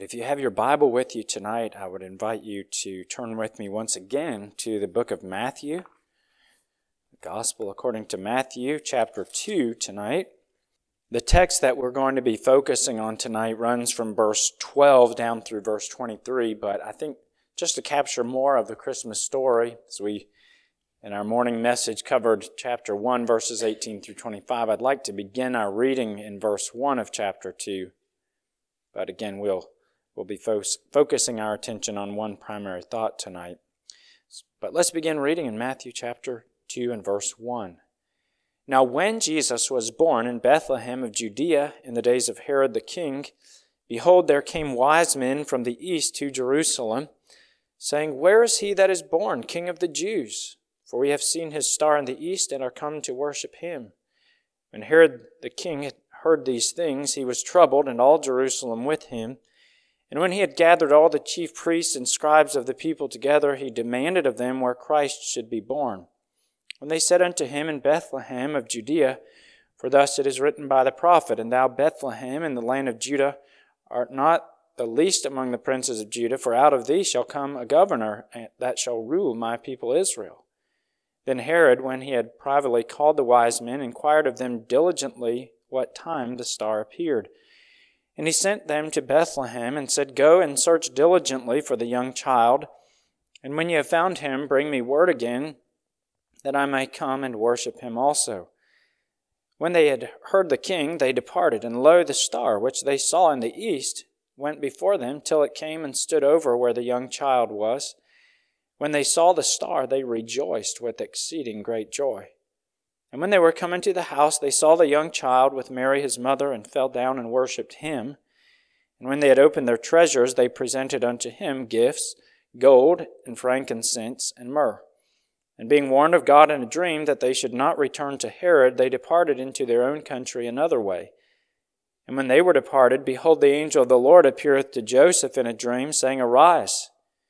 Right, if you have your Bible with you tonight, I would invite you to turn with me once again to the book of Matthew, the Gospel according to Matthew, chapter 2 tonight. The text that we're going to be focusing on tonight runs from verse 12 down through verse 23, but I think just to capture more of the Christmas story, as we in our morning message covered chapter 1, verses 18 through 25, I'd like to begin our reading in verse 1 of chapter 2. But again, we'll be focusing our attention on one primary thought tonight. But let's begin reading in Matthew chapter 2 and verse 1. Now when Jesus was born in Bethlehem of Judea in the days of Herod the king, behold, there came wise men from the east to Jerusalem, saying, Where is he that is born, King of the Jews? For we have seen his star in the east and are come to worship him. When Herod the king had heard these things, he was troubled, and all Jerusalem with him. And when he had gathered all the chief priests and scribes of the people together, he demanded of them where Christ should be born. When they said unto him, In Bethlehem of Judea, for thus it is written by the prophet, And thou, Bethlehem, in the land of Judah, art not the least among the princes of Judah, for out of thee shall come a governor that shall rule my people Israel. Then Herod, when he had privately called the wise men, inquired of them diligently what time the star appeared. And he sent them to Bethlehem, and said, Go and search diligently for the young child, and when ye have found him, bring me word again, that I may come and worship him also. When they had heard the king, they departed, and lo, the star, which they saw in the east, went before them, till it came and stood over where the young child was. When they saw the star, they rejoiced with exceeding great joy. And when they were come into the house, they saw the young child with Mary his mother, and fell down and worshipped him. And when they had opened their treasures, they presented unto him gifts, gold, and frankincense, and myrrh. And being warned of God in a dream that they should not return to Herod, they departed into their own country another way. And when they were departed, behold, the angel of the Lord appeareth to Joseph in a dream, saying, Arise,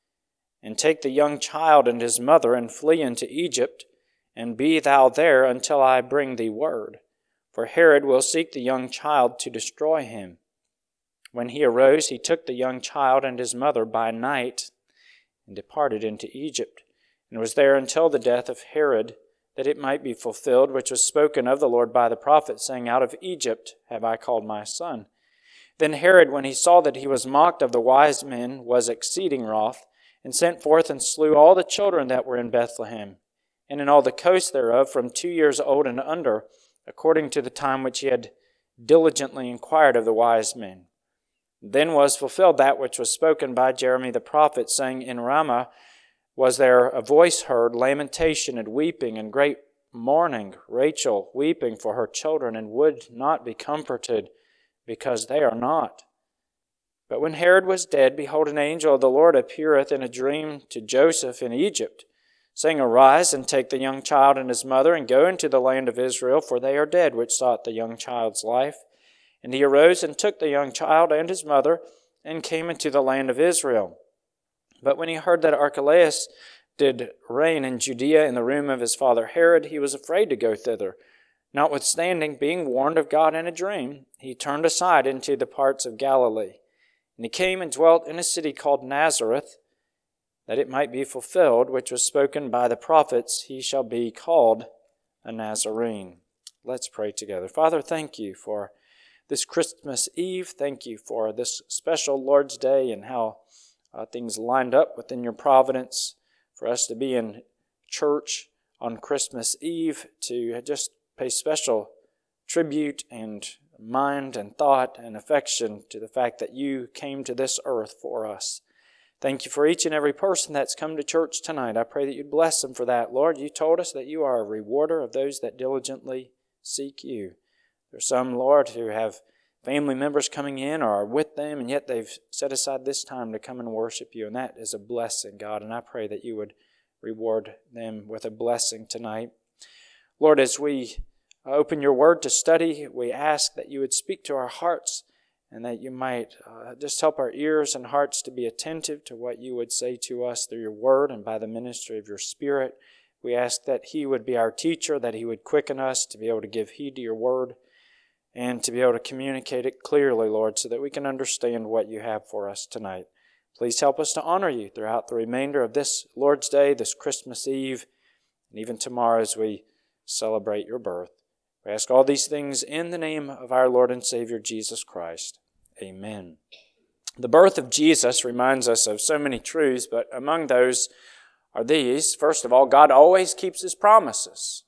and take the young child and his mother, and flee into Egypt, and be thou there until I bring thee word. For Herod will seek the young child to destroy him. When he arose, he took the young child and his mother by night, and departed into Egypt, and was there until the death of Herod, that it might be fulfilled, which was spoken of the Lord by the prophet, saying, Out of Egypt have I called my son. Then Herod, when he saw that he was mocked of the wise men, was exceeding wroth, and sent forth and slew all the children that were in Bethlehem, and in all the coasts thereof, from 2 years old and under, according to the time which he had diligently inquired of the wise men. Then was fulfilled that which was spoken by Jeremy the prophet, saying, In Ramah was there a voice heard, lamentation and weeping and great mourning, Rachel weeping for her children, and would not be comforted, because they are not. But when Herod was dead, behold, an angel of the Lord appeareth in a dream to Joseph in Egypt, saying, Arise, and take the young child and his mother, and go into the land of Israel, for they are dead which sought the young child's life. And he arose and took the young child and his mother, and came into the land of Israel. But when he heard that Archelaus did reign in Judea in the room of his father Herod, he was afraid to go thither. Notwithstanding, being warned of God in a dream, he turned aside into the parts of Galilee. And he came and dwelt in a city called Nazareth, that it might be fulfilled, which was spoken by the prophets, He shall be called a Nazarene. Let's pray together. Father, thank you for this Christmas Eve. Thank you for this special Lord's Day and how things lined up within your providence for us to be in church on Christmas Eve, to just pay special tribute and mind and thought and affection to the fact that you came to this earth for us. Thank you for each and every person that's come to church tonight. I pray that you'd bless them for that. Lord, you told us that you are a rewarder of those that diligently seek you. There's some, Lord, who have family members coming in or are with them, and yet they've set aside this time to come and worship you, and that is a blessing, God, and I pray that you would reward them with a blessing tonight. Lord, as we open your word to study, we ask that you would speak to our hearts, and that you might just help our ears and hearts to be attentive to what you would say to us through your word and by the ministry of your Spirit. We ask that he would be our teacher, that he would quicken us to be able to give heed to your word. and to be able to communicate it clearly, Lord, so that we can understand what you have for us tonight. Please help us to honor you throughout the remainder of this Lord's Day, this Christmas Eve, and even tomorrow as we celebrate your birth. We ask all these things in the name of our Lord and Savior, Jesus Christ. Amen. The birth of Jesus reminds us of so many truths, but among those are these. First of all, God always keeps His promises.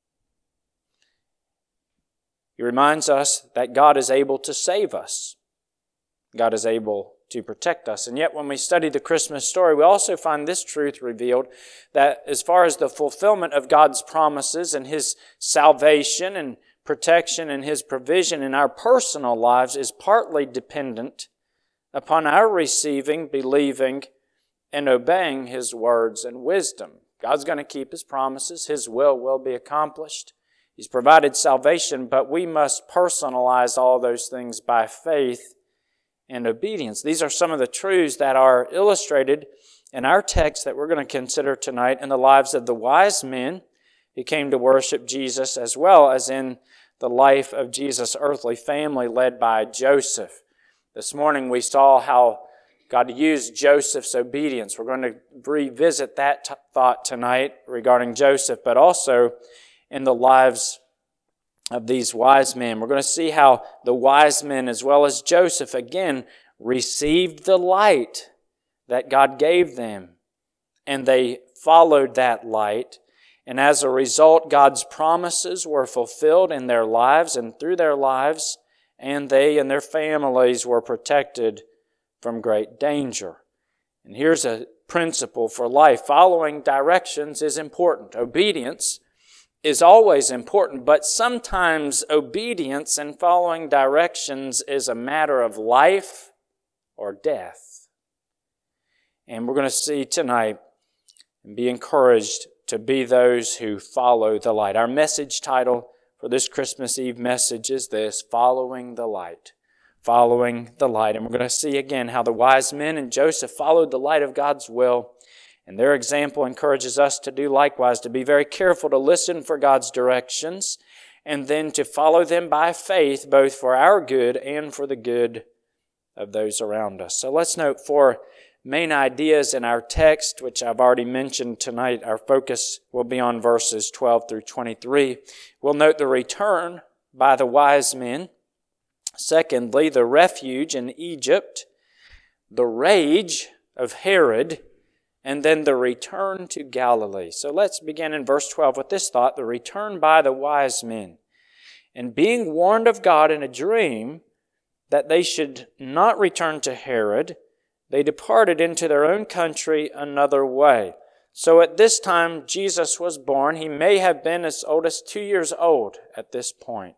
He reminds us that God is able to save us. God is able to protect us. And yet when we study the Christmas story, we also find this truth revealed, that as far as the fulfillment of God's promises and His salvation and protection and His provision in our personal lives is partly dependent upon our receiving, believing, and obeying His words and wisdom. God's going to keep His promises. His will be accomplished. He's provided salvation, but we must personalize all those things by faith and obedience. These are some of the truths that are illustrated in our text that we're going to consider tonight in the lives of the wise men who came to worship Jesus, as well as in the life of Jesus' earthly family led by Joseph. This morning we saw how God used Joseph's obedience. We're going to revisit that thought tonight regarding Joseph, but also in the lives of these wise men. We're going to see how the wise men, as well as Joseph, again, received the light that God gave them, and they followed that light. And as a result, God's promises were fulfilled in their lives and through their lives, and they and their families were protected from great danger. And here's a principle for life. Following directions is important. Obedience is always important, but sometimes obedience and following directions is a matter of life or death. And we're going to see tonight and be encouraged to be those who follow the light. Our message title for this Christmas Eve message is this: Following the Light. Following the light. And we're going to see again how the wise men and Joseph followed the light of God's will. And their example encourages us to do likewise, to be very careful to listen for God's directions and then to follow them by faith, both for our good and for the good of those around us. So let's note 4 main ideas in our text, which I've already mentioned tonight. Our focus will be on verses 12 through 23. We'll note the return by the wise men. Secondly, the refuge in Egypt, the rage of Herod, and then the return to Galilee. So let's begin in verse 12 with this thought: the return by the wise men. And being warned of God in a dream that they should not return to Herod, they departed into their own country another way. So at this time Jesus was born. He may have been as old as 2 years old at this point.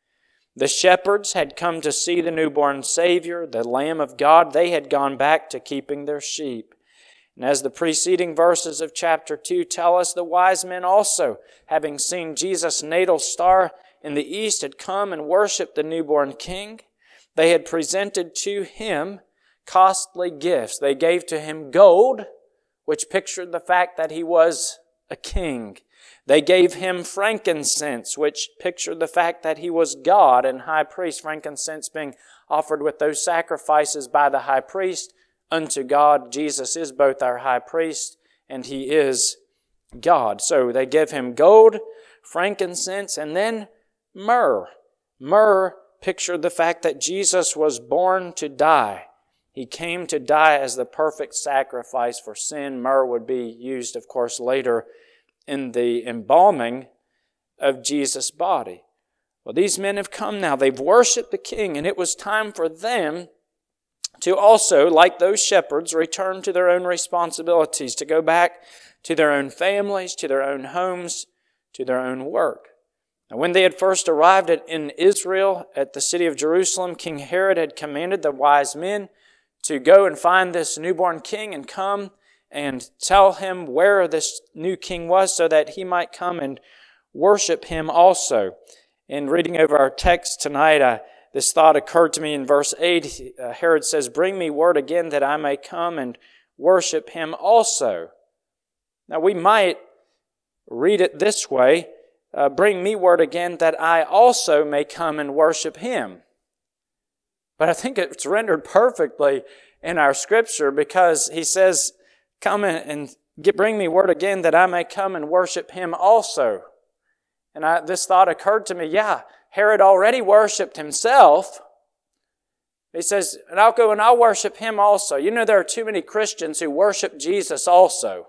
The shepherds had come to see the newborn Savior, the Lamb of God. They had gone back to keeping their sheep. And as the preceding verses of chapter 2 tell us, the wise men also, having seen Jesus' natal star in the east, had come and worshipped the newborn King. They had presented to Him costly gifts. They gave to Him gold, which pictured the fact that He was a king. They gave Him frankincense, which pictured the fact that He was God and high priest, frankincense being offered with those sacrifices by the high priest unto God. Jesus is both our high priest and He is God. So they give Him gold, frankincense, and then myrrh. Myrrh pictured the fact that Jesus was born to die. He came to die as the perfect sacrifice for sin. Myrrh would be used, of course, later in the embalming of Jesus' body. Well, these men have come now. They've worshipped the King, and it was time for them to also, like those shepherds, return to their own responsibilities, to go back to their own families, to their own homes, to their own work. Now, when they had first arrived in Israel, at the city of Jerusalem, King Herod had commanded the wise men to go and find this newborn king and come and tell him where this new king was so that he might come and worship him also. In reading over our text tonight, this thought occurred to me in verse 8. Herod says, "Bring me word again that I may come and worship him also." Now we might read it this way. bring me word again that I also may come and worship him. But I think it's rendered perfectly in our scripture, because he says, come and bring me word again that I may come and worship him also. And this thought occurred to me, Herod already worshipped himself. He says, and I'll go and I'll worship him also. You know, there are too many Christians who worship Jesus also.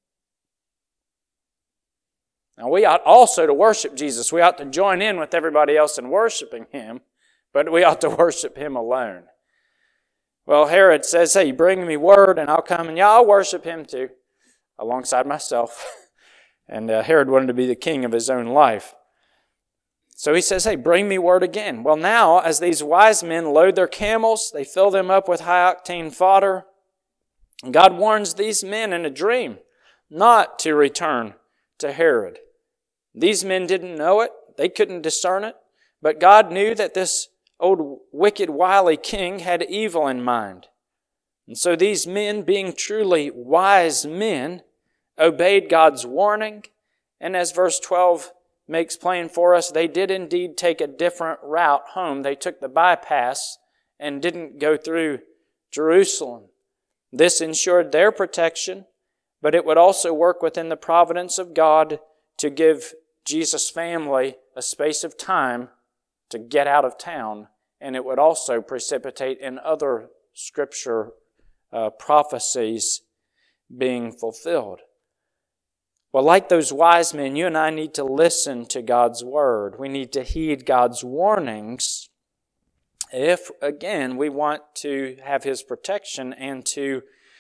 Now, we ought also to worship Jesus. We ought to join in with everybody else in worshiping him, but we ought to worship him alone. Well, Herod says, hey, bring me word and I'll come and I'll worship him too, alongside myself. And Herod wanted to be the king of his own life. So he says, hey, bring me word again. Well, now, as these wise men load their camels, they fill them up with high-octane fodder. And God warns these men in a dream not to return to Herod. These men didn't know it. They couldn't discern it. But God knew that this old wicked, wily king had evil in mind. And so these men, being truly wise men, obeyed God's warning. And as verse 12 makes plain for us, they did indeed take a different route home. They took the bypass and didn't go through Jerusalem. This ensured their protection, but it would also work within the providence of God to give Jesus' family a space of time to get out of town, and it would also precipitate in other Scripture prophecies being fulfilled. Well, like those wise men, you and I need to listen to God's Word. We need to heed God's warnings if, again, we want to have His protection and to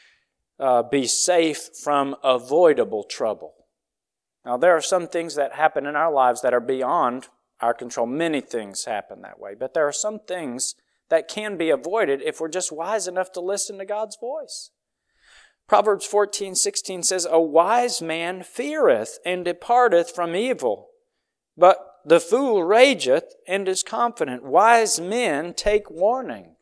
be safe from avoidable trouble. Now, there are some things that happen in our lives that are beyond our control. Many things happen that way. But there are some things that can be avoided if we're just wise enough to listen to God's voice. Proverbs 14:16 says, a wise man feareth and departeth from evil, but the fool rageth and is confident. Wise men take warning.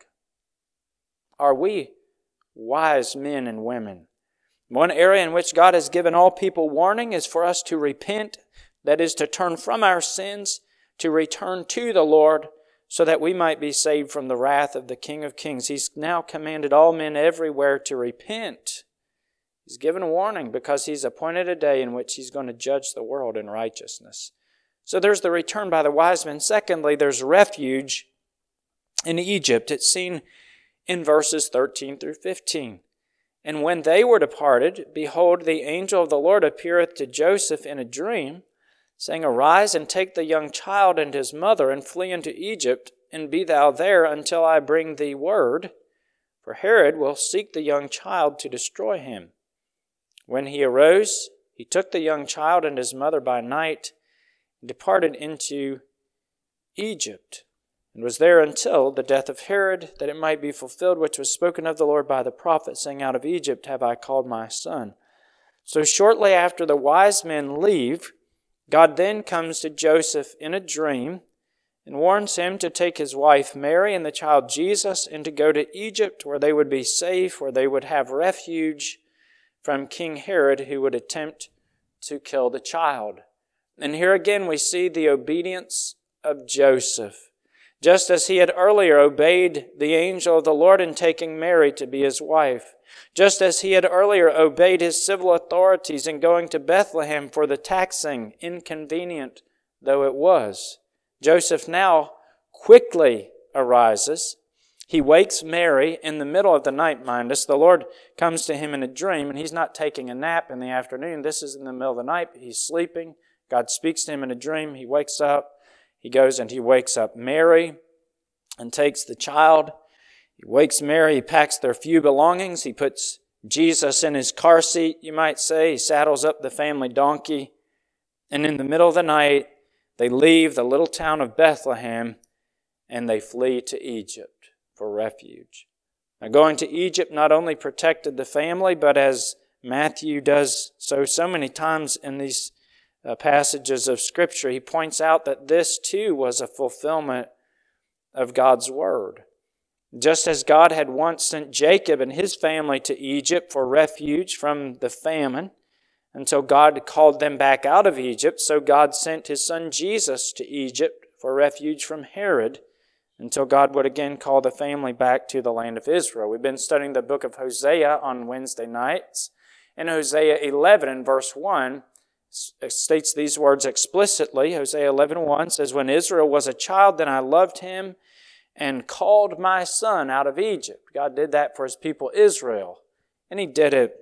Are we wise men and women? One area in which God has given all people warning is for us to repent, that is, to turn from our sins, to return to the Lord, so that we might be saved from the wrath of the King of Kings. He's now commanded all men everywhere to repent. He's given a warning because He's appointed a day in which He's going to judge the world in righteousness. So there's the return by the wise men. Secondly, there's refuge in Egypt. It's seen in verses 13 through 15. And when they were departed, behold, the angel of the Lord appeareth to Joseph in a dream, saying, arise and take the young child and his mother, and flee into Egypt, and be thou there until I bring thee word. For Herod will seek the young child to destroy him. When he arose, he took the young child and his mother by night, and departed into Egypt, and was there until the death of Herod, that it might be fulfilled which was spoken of the Lord by the prophet, saying, out of Egypt have I called my son. So shortly after the wise men leave, God then comes to Joseph in a dream and warns him to take his wife Mary and the child Jesus and to go to Egypt, where they would be safe, where they would have refuge from King Herod, who would attempt to kill the child. And here again we see the obedience of Joseph. Just as he had earlier obeyed the angel of the Lord in taking Mary to be his wife, just as he had earlier obeyed his civil authorities in going to Bethlehem for the taxing, inconvenient though it was, Joseph now quickly arises. He wakes Mary in the middle of the night, mind us. The Lord comes to him in a dream, and He's not taking a nap in the afternoon. This is in the middle of the night. He's sleeping. God speaks to him in a dream. He wakes up. He goes and he wakes up Mary and takes the child. He wakes Mary. He packs their few belongings. He puts Jesus in his car seat, you might say. He saddles up the family donkey. And in the middle of the night, they leave the little town of Bethlehem and they flee to Egypt for refuge. Now, going to Egypt not only protected the family, but as Matthew does so many times in these passages of Scripture, he points out that this too was a fulfillment of God's Word. Just as God had once sent Jacob and his family to Egypt for refuge from the famine, until God called them back out of Egypt. So God sent His Son Jesus to Egypt for refuge from Herod, until God would again call the family back to the land of Israel. We've been studying the book of Hosea on Wednesday nights. In Hosea 11 and verse 1, it states these words explicitly. Hosea 11:1 says, "When Israel was a child, then I loved him and called my son out of Egypt." God did that for His people Israel, and He did it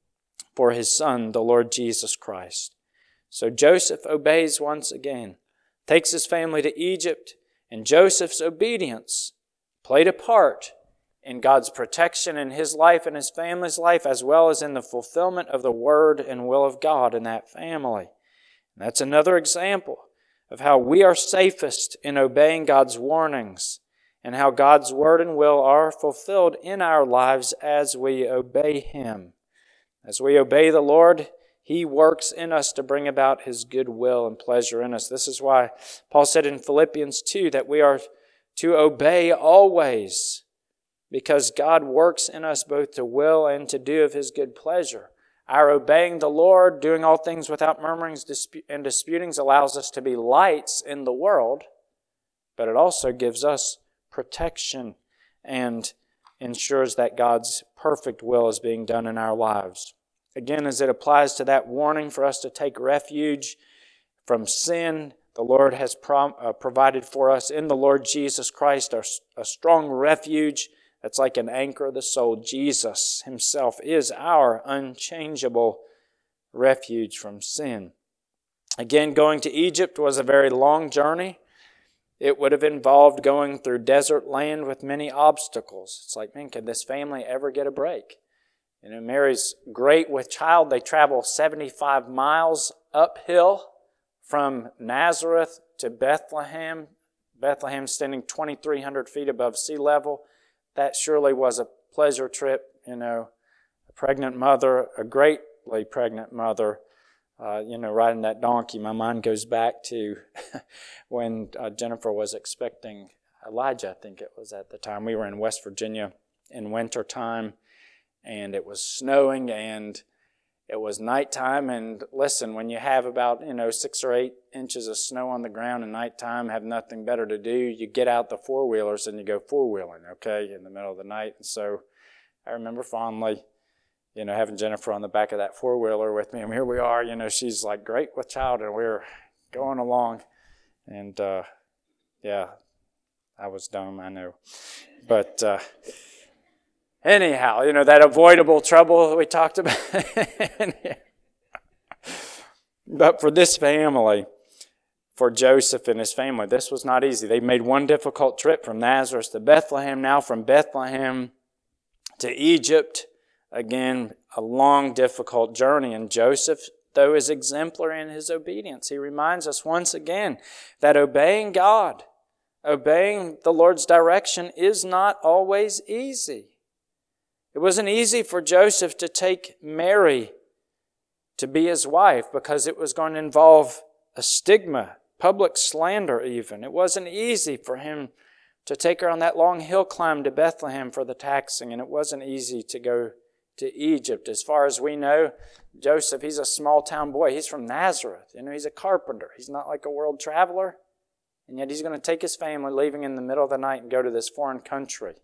for His Son, the Lord Jesus Christ. So Joseph obeys once again, takes his family to Egypt, and Joseph's obedience played a part in God's protection in his life and his family's life, as well as in the fulfillment of the word and will of God in that family. And that's another example of how we are safest in obeying God's warnings, and how God's word and will are fulfilled in our lives as we obey Him. As we obey the Lord, He works in us to bring about His good will and pleasure in us. This is why Paul said in Philippians 2 that we are to obey always, because God works in us both to will and to do of His good pleasure. Our obeying the Lord, doing all things without murmurings and disputings, allows us to be lights in the world, but it also gives us protection and ensures that God's perfect will is being done in our lives. Again, as it applies to that warning for us to take refuge from sin, the Lord has provided for us in the Lord Jesus Christ a strong refuge that's like an anchor of the soul. Jesus Himself is our unchangeable refuge from sin. Again, going to Egypt was a very long journey. It would have involved going through desert land with many obstacles. It's like, man, could this family ever get a break? Mary's great with child. They travel 75 miles uphill from Nazareth to Bethlehem. Bethlehem standing 2,300 feet above sea level. That surely was a pleasure trip. A pregnant mother, a greatly pregnant mother, riding that donkey. My mind goes back to when Jennifer was expecting Elijah, I think it was at the time. We were in West Virginia in winter time, and it was snowing, and it was nighttime. And listen, when you have about 6 or 8 inches of snow on the ground at nighttime, have nothing better to do, you get out the four-wheelers and you go four-wheeling, in the middle of the night. And so I remember fondly having Jennifer on the back of that four-wheeler with me, and here we are, she's like great with child, and we're going along. And, I was dumb, I know. But anyhow, that avoidable trouble that we talked about. But for this family, for Joseph and his family, this was not easy. They made one difficult trip from Nazareth to Bethlehem, now from Bethlehem to Egypt. Again, a long, difficult journey. And Joseph, though, is exemplary in his obedience. He reminds us once again that obeying God, obeying the Lord's direction is not always easy. It wasn't easy for Joseph to take Mary to be his wife because it was going to involve a stigma, public slander even. It wasn't easy for him to take her on that long hill climb to Bethlehem for the taxing, and it wasn't easy to go to Egypt. As far as we know, Joseph, he's a small town boy. He's from Nazareth. He's a carpenter. He's not like a world traveler. And yet he's going to take his family, leaving in the middle of the night, and go to this foreign country.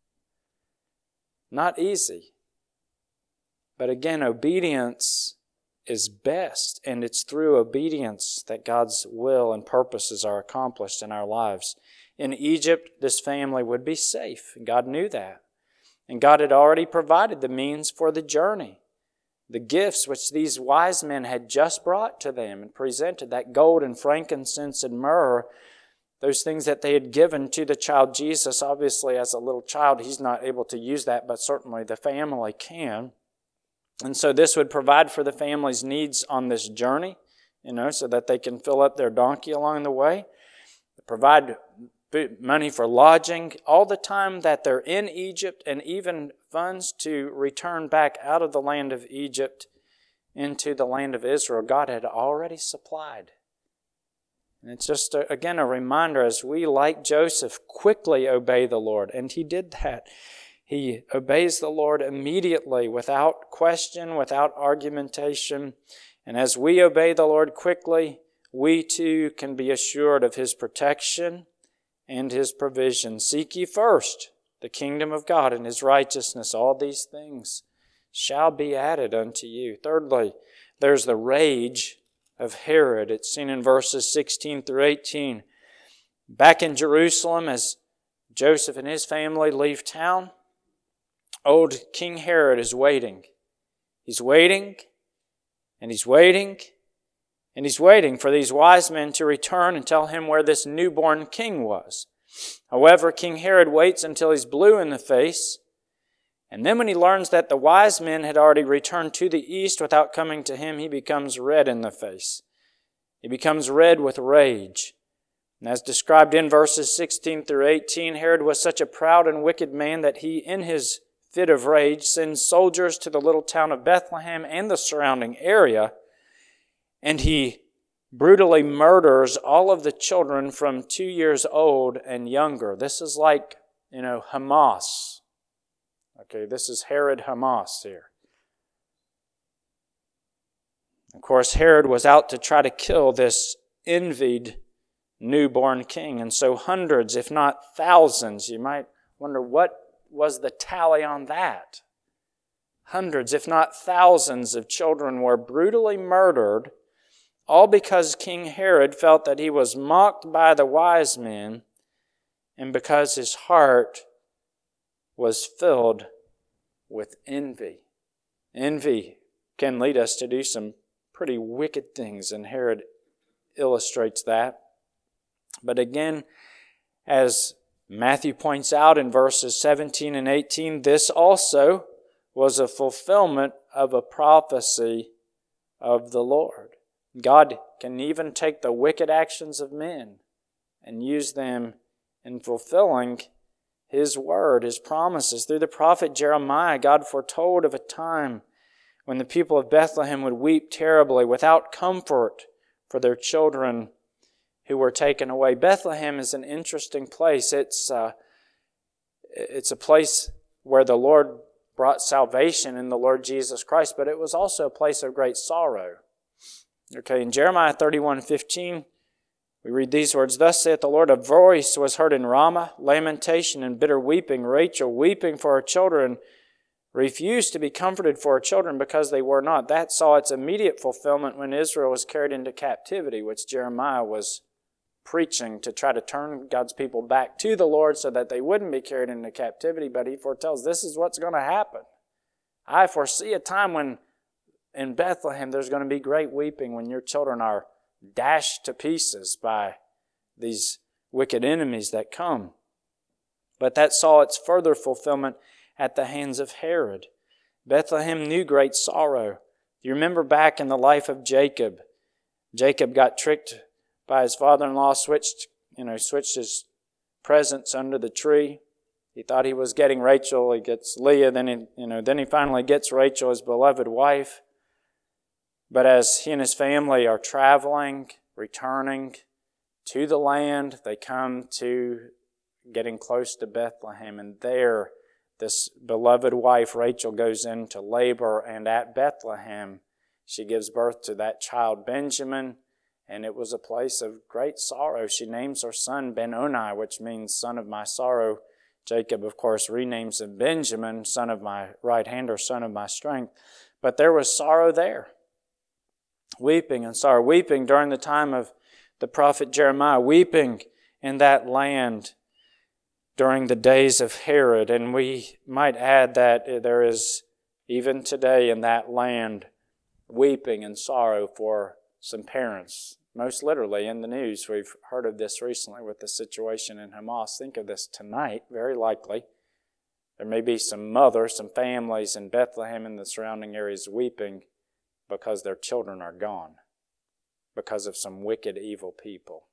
Not easy. But again, obedience is best, and it's through obedience that God's will and purposes are accomplished in our lives. In Egypt, this family would be safe, and God knew that. And God had already provided the means for the journey. The gifts which these wise men had just brought to them and presented, that gold and frankincense and myrrh, those things that they had given to the child Jesus. Obviously, as a little child, he's not able to use that, but certainly the family can. And so this would provide for the family's needs on this journey, so that they can fill up their donkey along the way. Provide money for lodging all the time that they're in Egypt, and even funds to return back out of the land of Egypt into the land of Israel. God had already supplied. And it's just, again, a reminder as we, like Joseph, quickly obey the Lord. And he did that. He obeys the Lord immediately, without question, without argumentation. And as we obey the Lord quickly, we too can be assured of His protection and His provision. Seek ye first the kingdom of God and His righteousness. All these things shall be added unto you. Thirdly, there's the rage of Herod. It's seen in verses 16 through 18. Back in Jerusalem, as Joseph and his family leave town, old King Herod is waiting. He's waiting, and he's waiting, and he's waiting for these wise men to return and tell him where this newborn king was. However, King Herod waits until he's blue in the face, and then when he learns that the wise men had already returned to the east without coming to him, he becomes red in the face. He becomes red with rage. And as described in verses 16 through 18, Herod was such a proud and wicked man that he, in his fit of rage, sends soldiers to the little town of Bethlehem and the surrounding area, and he brutally murders all of the children from 2 years old and younger. This is like, Hamas. Okay, this is Herod Hamas here. Of course, Herod was out to try to kill this envied newborn king. And so hundreds, if not thousands, you might wonder what was the tally on that. Hundreds, if not thousands of children were brutally murdered, all because King Herod felt that he was mocked by the wise men and because his heart was filled with envy. Envy can lead us to do some pretty wicked things, and Herod illustrates that. But again, as Matthew points out in verses 17 and 18, this also was a fulfillment of a prophecy of the Lord. God can even take the wicked actions of men and use them in fulfilling His word, His promises. Through the prophet Jeremiah, God foretold of a time when the people of Bethlehem would weep terribly without comfort for their children who were taken away. Bethlehem is an interesting place. It's a place where the Lord brought salvation in the Lord Jesus Christ, but it was also a place of great sorrow. Okay, in Jeremiah 31:15, we read these words, "Thus saith the Lord, a voice was heard in Ramah, lamentation and bitter weeping. Rachel, weeping for her children, refused to be comforted for her children because they were not." That saw its immediate fulfillment when Israel was carried into captivity, which Jeremiah was preaching to try to turn God's people back to the Lord so that they wouldn't be carried into captivity. But he foretells this is what's going to happen. I foresee a time when in Bethlehem there's going to be great weeping when your children are dashed to pieces by these wicked enemies that come. But that saw its further fulfillment at the hands of Herod. Bethlehem knew great sorrow. You remember back in the life of Jacob. Jacob got tricked by his father-in-law, switched his presents under the tree. He thought he was getting Rachel. He gets Leah. Then he finally gets Rachel, his beloved wife. But as he and his family are traveling, returning to the land, they come to getting close to Bethlehem. And there, this beloved wife, Rachel, goes into labor. And at Bethlehem, she gives birth to that child, Benjamin. And it was a place of great sorrow. She names her son Ben-Oni, which means son of my sorrow. Jacob, of course, renames him Benjamin, son of my right hand, or son of my strength. But there was sorrow there. Weeping and sorrow. Weeping during the time of the prophet Jeremiah. Weeping in that land during the days of Herod. And we might add that there is, even today in that land, weeping and sorrow for some parents. Most literally in the news. We've heard of this recently with the situation in Hamas. Think of this tonight, very likely. There may be some mothers, some families in Bethlehem and the surrounding areas weeping because their children are gone, because of some wicked, evil people.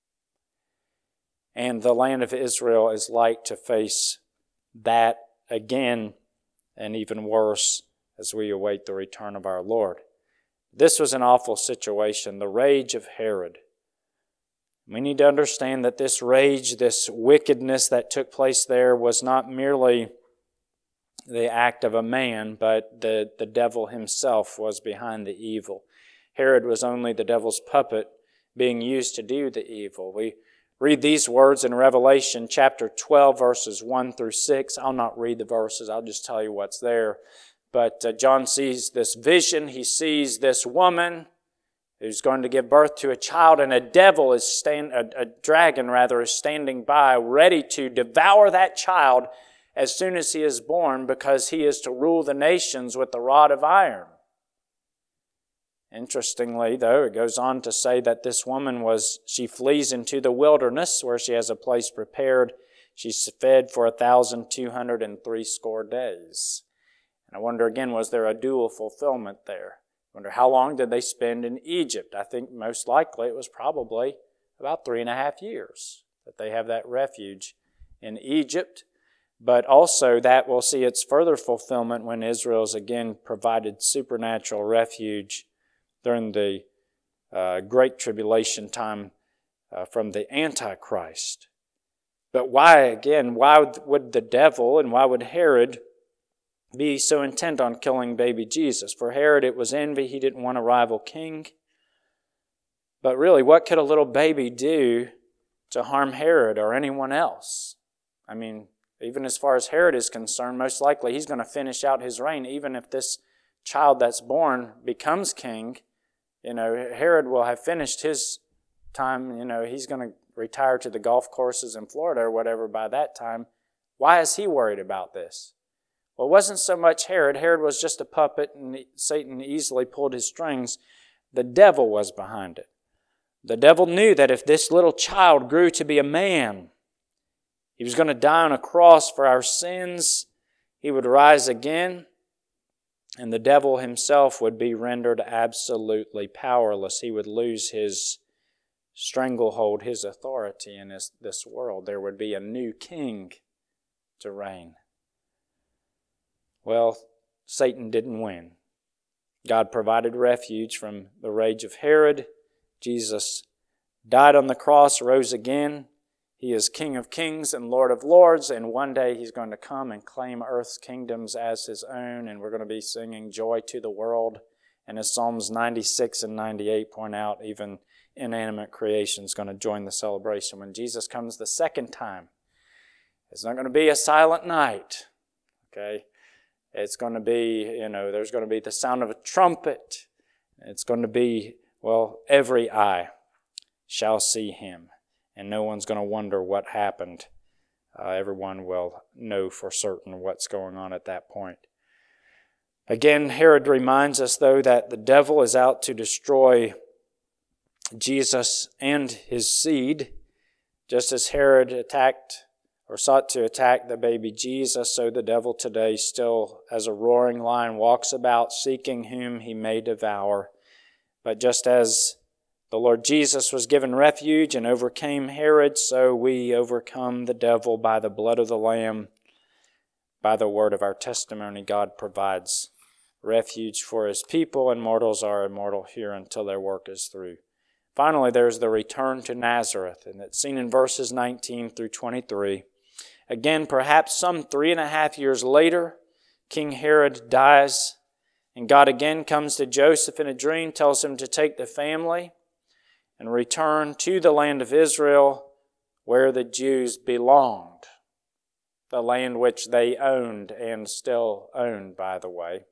And the land of Israel is like to face that again, and even worse, as we await the return of our Lord. This was an awful situation, the rage of Herod. We need to understand that this rage, this wickedness that took place there was not merely the act of a man, but the devil himself was behind the evil. Herod was only the devil's puppet being used to do the evil. We read these words in Revelation chapter 12, verses 1 through 6. I'll not read the verses, I'll just tell you what's there. But John sees this vision. He sees this woman who's going to give birth to a child, and a dragon is standing by, ready to devour that child as soon as he is born, because he is to rule the nations with the rod of iron. Interestingly, though, it goes on to say that this woman she flees into the wilderness where she has a place prepared. She's fed for 1,260 days. And I wonder again, was there a dual fulfillment there? I wonder how long did they spend in Egypt? I think most likely it was probably about 3.5 years that they have that refuge in Egypt. But also that will see its further fulfillment when Israel's again provided supernatural refuge during the Great Tribulation time from the Antichrist. But why would the devil and why would Herod be so intent on killing baby Jesus? For Herod it was envy. He didn't want a rival king. But really, what could a little baby do to harm Herod or anyone else? I mean, even as far as Herod is concerned, most likely he's going to finish out his reign. Even if this child that's born becomes king, Herod will have finished his time. He's going to retire to the golf courses in Florida or whatever by that time. Why is he worried about this? Well, it wasn't so much Herod. Herod was just a puppet, and Satan easily pulled his strings. The devil was behind it. The devil knew that if this little child grew to be a man, he was going to die on a cross for our sins. He would rise again, and the devil himself would be rendered absolutely powerless. He would lose his stranglehold, his authority in this world. There would be a new king to reign. Well, Satan didn't win. God provided refuge from the rage of Herod. Jesus died on the cross, rose again. He is King of kings and Lord of lords, and one day He's going to come and claim earth's kingdoms as His own, and we're going to be singing joy to the world. And as Psalms 96 and 98 point out, even inanimate creation is going to join the celebration when Jesus comes the second time. It's not going to be a silent night, okay? It's going to be, there's going to be the sound of a trumpet. It's going to be, every eye shall see Him. And no one's going to wonder what happened. Everyone will know for certain what's going on at that point. Again, Herod reminds us, though, that the devil is out to destroy Jesus and His seed. Just as Herod sought to attack the baby Jesus, so the devil today still, as a roaring lion, walks about seeking whom he may devour. But just as the Lord Jesus was given refuge and overcame Herod, so we overcome the devil by the blood of the Lamb. By the word of our testimony, God provides refuge for His people, and mortals are immortal here until their work is through. Finally, there's the return to Nazareth, and it's seen in verses 19 through 23. Again, perhaps some 3.5 years later, King Herod dies, and God again comes to Joseph in a dream, tells him to take the family and return to the land of Israel where the Jews belonged, the land which they owned and still own, by the way.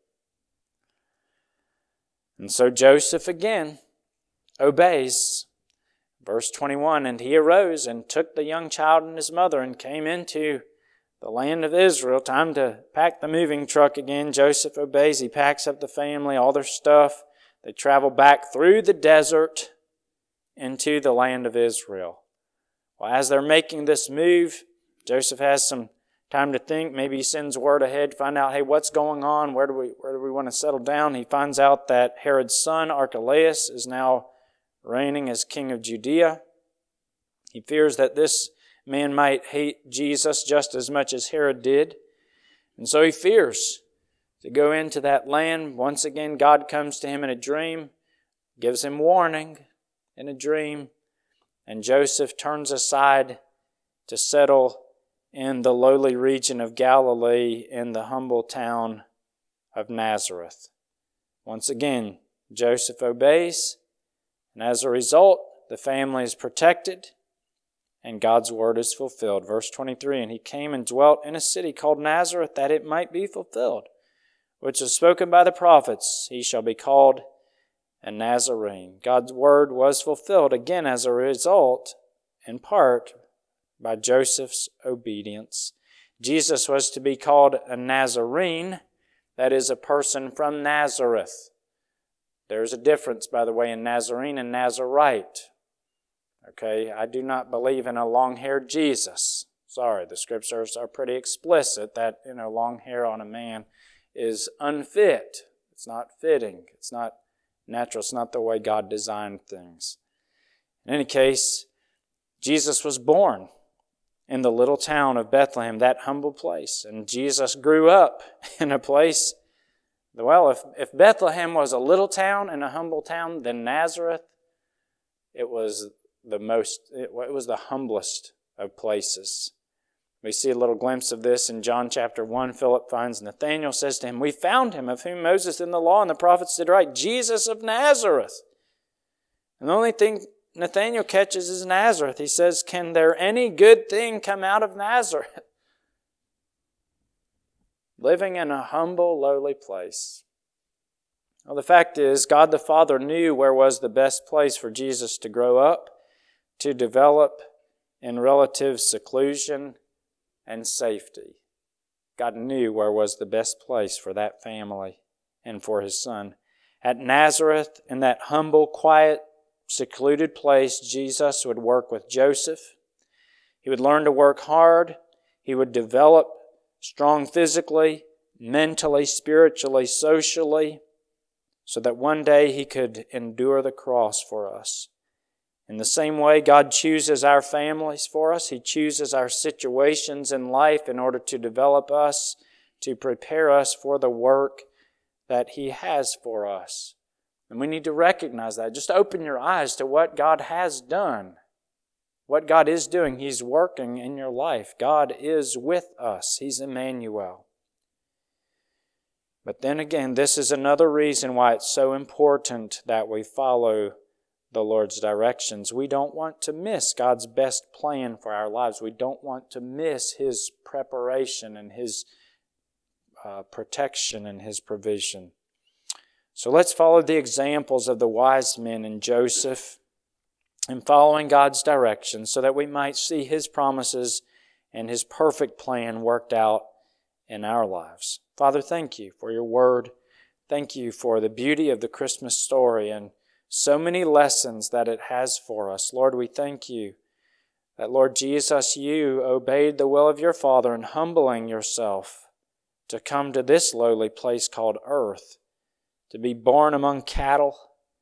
And so Joseph again obeys. Verse 21, and he arose and took the young child and his mother and came into the land of Israel. Time to pack the moving truck again. Joseph obeys. He packs up the family, all their stuff. They travel back through the desert into the land of Israel. Well, as they're making this move, Joseph has some time to think. Maybe he sends word ahead to find out, hey, what's going on? Where do we want to settle down? He finds out that Herod's son, Archelaus, is now reigning as king of Judea. He fears that this man might hate Jesus just as much as Herod did. And so he fears to go into that land. Once again, God comes to him in a dream, gives him warning in a dream, and Joseph turns aside to settle in the lowly region of Galilee in the humble town of Nazareth. Once again, Joseph obeys, and as a result, the family is protected, and God's word is fulfilled. Verse 23, and he came and dwelt in a city called Nazareth, that it might be fulfilled, which is spoken by the prophets, he shall be called a Nazarene. God's word was fulfilled, again as a result, in part, by Joseph's obedience. Jesus was to be called a Nazarene, that is, a person from Nazareth. There's a difference, by the way, in Nazarene and Nazarite. Okay, I do not believe in a long-haired Jesus. Sorry, the scriptures are pretty explicit that, long hair on a man is unfit. It's not fitting. It's not natural. It's not the way God designed things. In any case, Jesus was born in the little town of Bethlehem, that humble place. And Jesus grew up in a place, well, if Bethlehem was a little town and a humble town, then Nazareth, it was the humblest of places. We see a little glimpse of this in John chapter 1. Philip finds Nathanael, says to him, we found him, of whom Moses in the law and the prophets did write, Jesus of Nazareth. And the only thing Nathanael catches is Nazareth. He says, can there any good thing come out of Nazareth? Living in a humble, lowly place. Well, the fact is, God the Father knew where was the best place for Jesus to grow up, to develop in relative seclusion and safety. God knew where was the best place for that family and for His Son. At Nazareth, in that humble, quiet, secluded place, Jesus would work with Joseph. He would learn to work hard. He would develop strong physically, mentally, spiritually, socially, so that one day He could endure the cross for us. In the same way, God chooses our families for us. He chooses our situations in life in order to develop us, to prepare us for the work that He has for us. And we need to recognize that. Just open your eyes to what God has done, what God is doing. He's working in your life. God is with us. He's Emmanuel. But then again, this is another reason why it's so important that we follow the Lord's directions. We don't want to miss God's best plan for our lives. We don't want to miss His preparation and His protection and His provision. So let's follow the examples of the wise men and Joseph in following God's directions so that we might see His promises and His perfect plan worked out in our lives. Father, thank You for Your Word. Thank You for the beauty of the Christmas story and so many lessons that it has for us. Lord, we thank You that, Lord Jesus, You obeyed the will of Your Father in humbling Yourself to come to this lowly place called earth, to be born among cattle,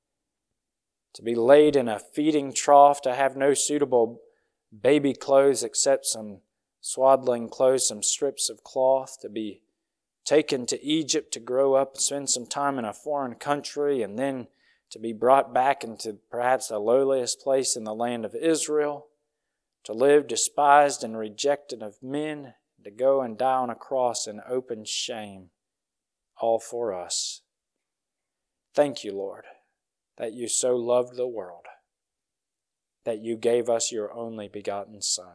to be laid in a feeding trough, to have no suitable baby clothes except some swaddling clothes, some strips of cloth, to be taken to Egypt to grow up and spend some time in a foreign country, and then to be brought back into perhaps the lowliest place in the land of Israel, to live despised and rejected of men, to go and die on a cross in open shame, all for us. Thank You, Lord, that You so loved the world, that You gave us Your only begotten Son.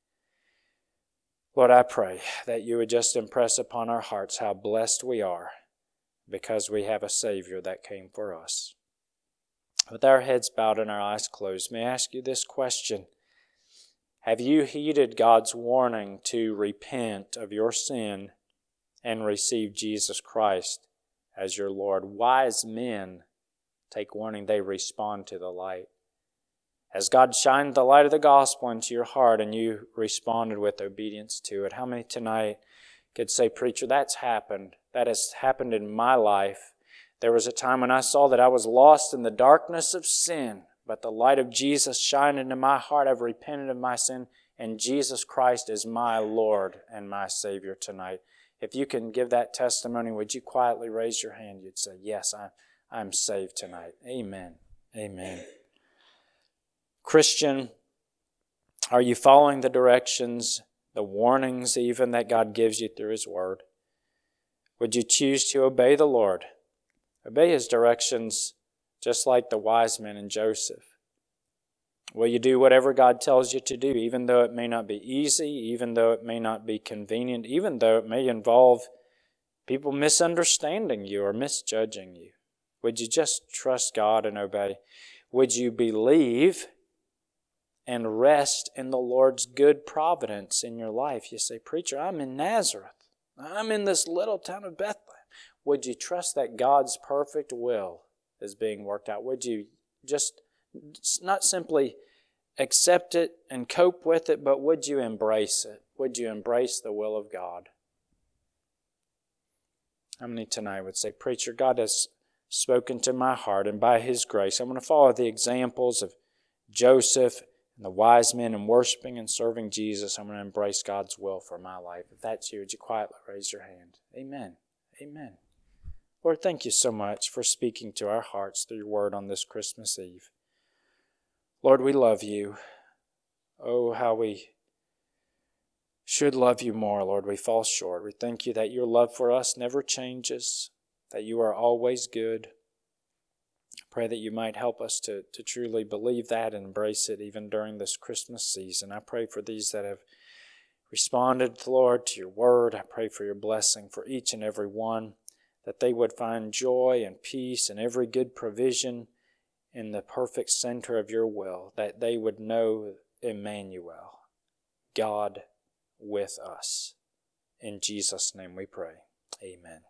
Lord, I pray that You would just impress upon our hearts how blessed we are because we have a Savior that came for us. With our heads bowed and our eyes closed, may I ask you this question. Have you heeded God's warning to repent of your sin and receive Jesus Christ as your Lord? Wise men take warning, they respond to the light. Has God shined the light of the gospel into your heart and you responded with obedience to it? How many tonight could say, preacher, that's happened. That has happened in my life. There was a time when I saw that I was lost in the darkness of sin, but the light of Jesus shined into my heart. I've repented of my sin, and Jesus Christ is my Lord and my Savior tonight. If you can give that testimony, would you quietly raise your hand? You'd say, yes, I'm saved tonight. Amen. Amen. Christian, are you following the directions the warnings even that God gives you through His Word? Would you choose to obey the Lord? Obey His directions just like the wise men and Joseph. Will you do whatever God tells you to do, even though it may not be easy, even though it may not be convenient, even though it may involve people misunderstanding you or misjudging you? Would you just trust God and obey? Would you believe and rest in the Lord's good providence in your life? You say, "Preacher, I'm in Nazareth. I'm in this little town of Bethlehem." Would you trust that God's perfect will is being worked out? Would you just not simply accept it and cope with it, but would you embrace it? Would you embrace the will of God? How many tonight would say, "Preacher, God has spoken to my heart, and by His grace, I'm going to follow the examples of Joseph and the wise men in worshiping and serving Jesus. I'm going to embrace God's will for my life." If that's you, would you quietly raise your hand? Amen. Amen. Lord, thank you so much for speaking to our hearts through your word on this Christmas Eve. Lord, we love you. Oh, how we should love you more, Lord. We fall short. We thank you that your love for us never changes, that you are always good. I pray that you might help us to truly believe that and embrace it even during this Christmas season. I pray for these that have responded, Lord, to your word. I pray for your blessing for each and every one, that they would find joy and peace and every good provision in the perfect center of your will, that they would know Emmanuel, God with us. In Jesus' name we pray. Amen.